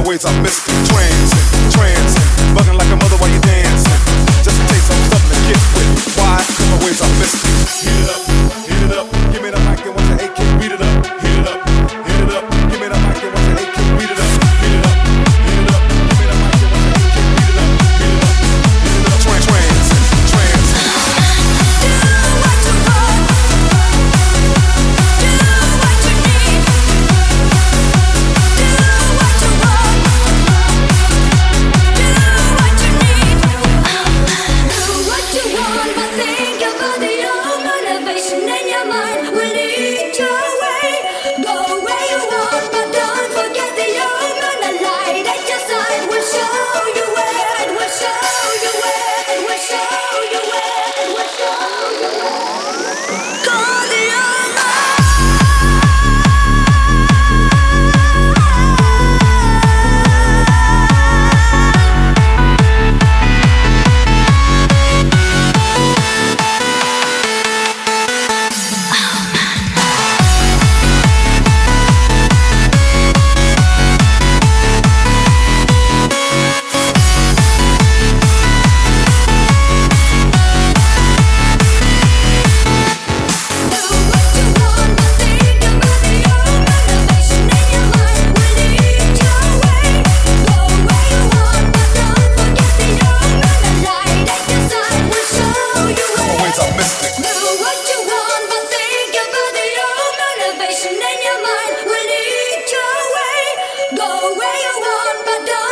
ways I missed it. Trancing, bugging like a mother while you dancing. Just in case I'm something to get with. Why? 'Cause my ways I missed it. Heat it up, give me the mic and watch the AK beat it up. Heat it up, give me the mic and watch the AK beat it up. Heat it up, give me the mic and watch the AK beat it up. Heat it up, trancing. Go where you want, but don't